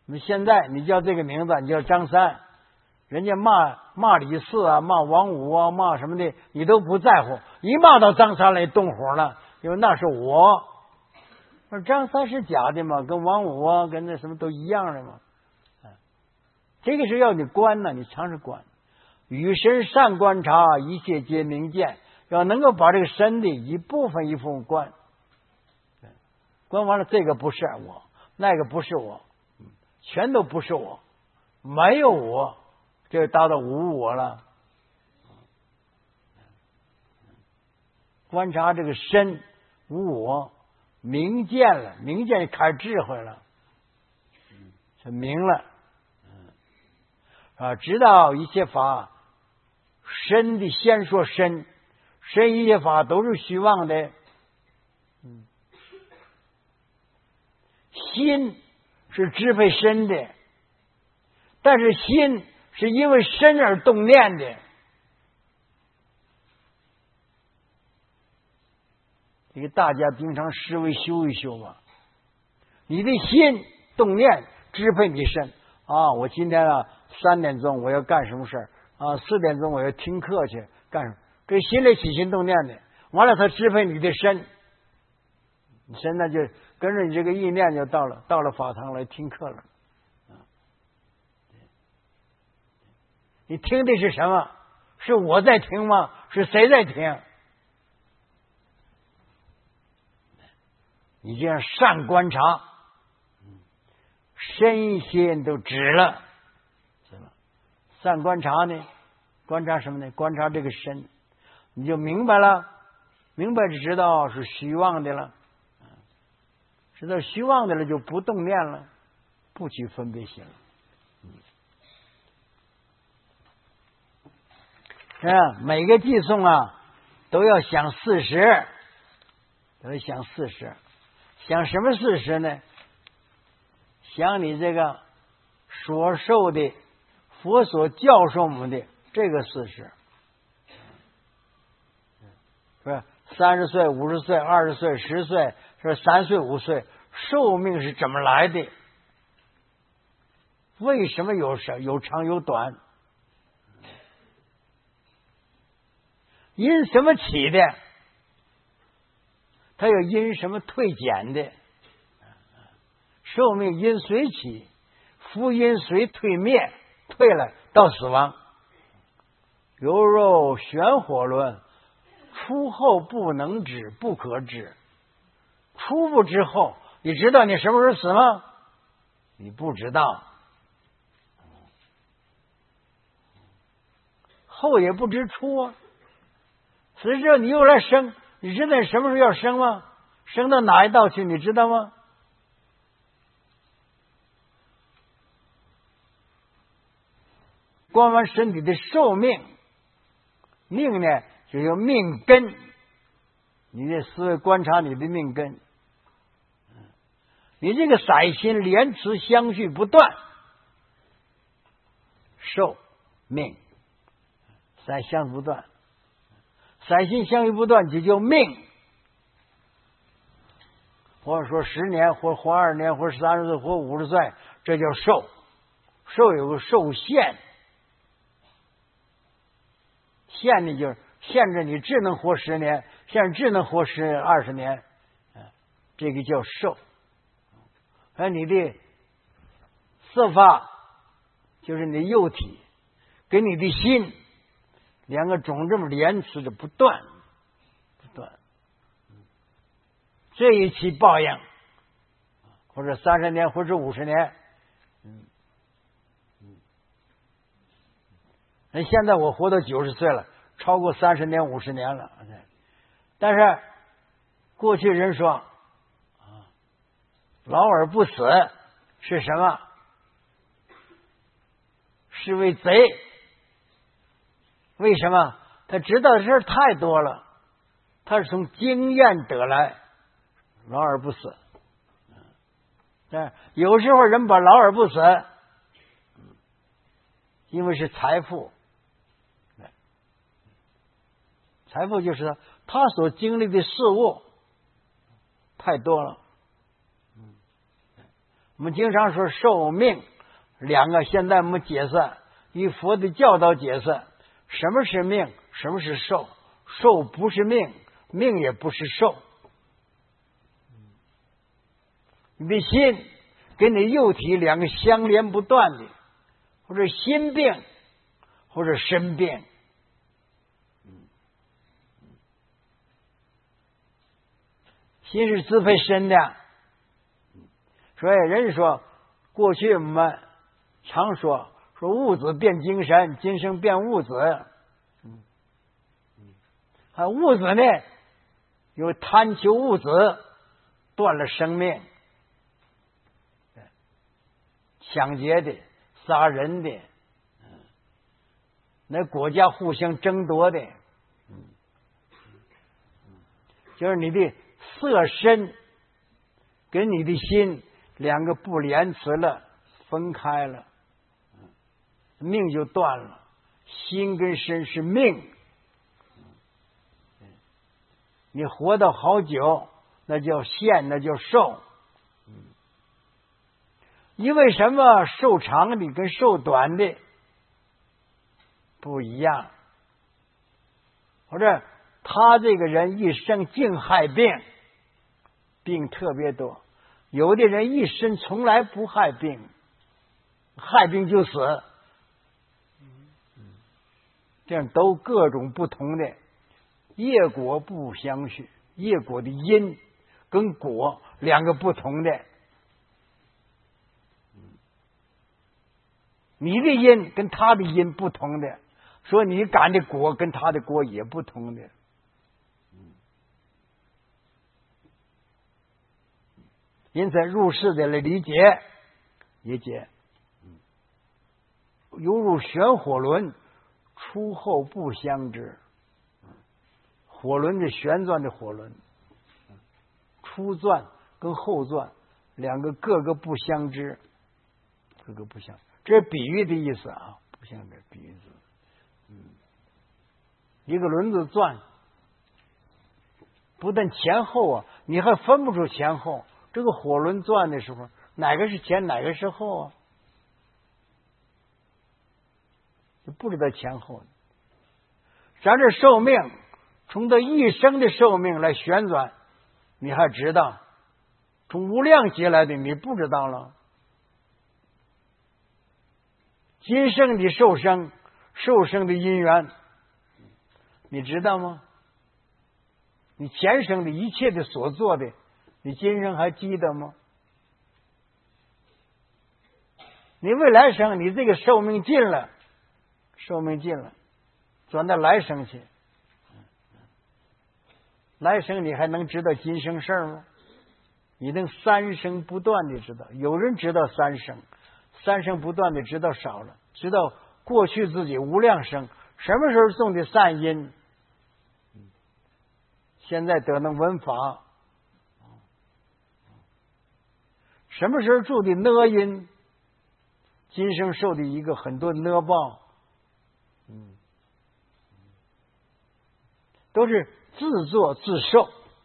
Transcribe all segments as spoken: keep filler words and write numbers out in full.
那现在你叫这个名字，你叫张三，人家骂骂李四啊，骂王五啊，骂什么的，你都不在乎。一骂到张三来动火了，因为那是我。而张三是假的嘛，跟王五啊，跟那什么都一样的嘛。这个是要你观呢，你常是观。与身善观察，一切皆明见。要能够把这个身的一部分一部分观，观完了，这个不是我，那个不是我，全都不是我，没有我，这就达到无我了。观察这个身无我，明见了，明见开智慧了，是明了，啊，知道一切法身的，先说身，身一切法都是虚妄的，嗯，心是支配身的，但是心是因为身而动念的。这个大家平常思维修一修吧，你的心动念支配你身啊！我今天啊三点钟我要干什么事儿啊？四点钟我要听课去干什么？这心里起心动念的，完了它支配你的身，你现在就跟着你这个意念就到了到了法堂来听课了。你听的是什么？是我在听吗？是谁在听？你这样善观察，身心都直了，是吧？善观察呢，观察什么呢？观察这个身，你就明白了，明白就知道是虚妄的了，知道虚妄的了就不动念了，不起分别心了。啊，每个寄送啊都要想四十，都要想四十。想什么事实呢？想你这个所受的佛所教授我们的这个事实，是吧？三十岁、五十岁、二十岁、十岁，是三岁、五岁，寿命是怎么来的？为什么有长有长有短？因什么起的？它有因什么退减的？寿命因随起，福因随退灭，退了到死亡。犹如旋火轮，出后不能止，不可止。出不之后，你知道你什么时候死吗？你不知道。后也不知出啊。死之后你又来生，你知道你什么时候要生吗？生到哪一道去？你知道吗？观完身体的寿命，命呢就有命根，你的思维观察你的命根，你这个色心连持相续不断，寿命色相续不断，色心相续不断就叫命，或者说十年，或活二年，或三十岁，或五十岁，这叫寿。寿有个寿限。限呢就是限制你只能活十年，限制只能活十二十年，这个叫寿。而你的色法就是你的幼体跟你的心两个种这么连持着不断不断，这一期报应，或者三十年，或者五十年，嗯。那现在我活到九十岁了，超过三十年、五十年了。但是过去人说，老而不死是什么？是为贼。为什么？他知道的事太多了，他是从经验得来，老而不死。但有时候人把老而不死，因为是财富。财富就是他所经历的事物太多了， 我们经常说寿命，两个现在我们解释，以佛的教导解释，什么是命，什么是寿？寿不是命，命也不是寿。你的心跟你肉体两个相连不断的，或者心病，或者身病。心是支配身的，所以人说，过去我们常说说物质变精神，精神变物质。嗯，啊，物质呢，有贪求物质，断了生命，抢劫的、杀人的，那国家互相争夺的，就是你的色身跟你的心两个不连持了，分开了，命就断了。心跟身是命，你活到好久，那叫限，那叫寿。因为什么寿长的跟寿短的不一样？或者他这个人一生净害病，病特别多。有的人一生从来不害病，害病就死，这样都各种不同的。业果不相续，业果的因跟果两个不同的。你的因跟他的因不同的，所以你感的果跟他的果也不同的。因此入世的来理解理解，犹如旋火轮，出后不相知。火轮是旋转的火轮，初转跟后转两个各个不相知，各个不相知。这是比喻的意思啊，不像这比喻字。嗯，一个轮子转，不但前后啊，你还分不出前后。这个火轮转的时候，哪个是前，哪个是后啊？就不知道前后。咱这寿命，从这一生的寿命来旋转，你还知道？从无量劫来的，你不知道了。今生的受生，受生的因缘，你知道吗？你前生的一切的所做的，你今生还记得吗？你未来生，你这个寿命尽了，寿命尽了，转到来生去。来生你还能知道今生事吗？你能三生不断的知道。有人知道三生，三生不断的知道少了，知道过去自己无量生什么时候种的善因，现在得能闻法，什么时候住的恶因，今生受的一个很多的恶报，嗯，都是自作自受，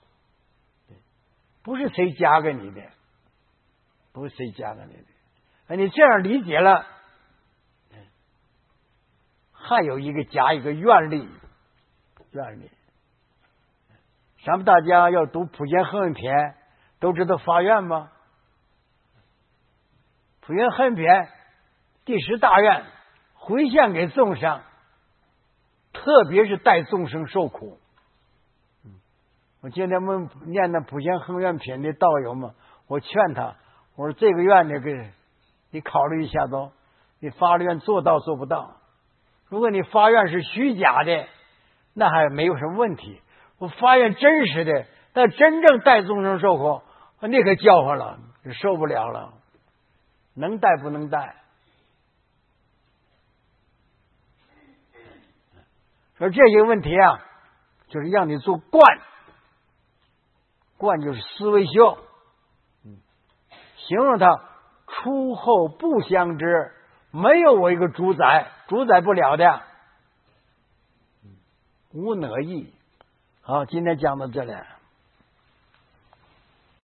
不是谁加给你的，不是谁加给你的。哎，你这样理解了，还有一个加一个愿力，愿力。咱们大家要读普贤行愿篇，都知道发愿吗？普贤行愿篇第十大愿，回向给众生，特别是带众生受苦。我今天问念的普贤行愿篇的道友们，我劝他，我说这个愿你给你考虑一下都，你发了愿做到做不到？如果你发愿是虚假的，那还没有什么问题。我发愿真实的，但真正带众生受苦，那可叫唤了，受不了了。能带不能带？说这些问题啊，就是让你做观，观就是思维修，形容它出后不相知，没有我一个主宰，主宰不了的，无能意。好，今天讲到这里。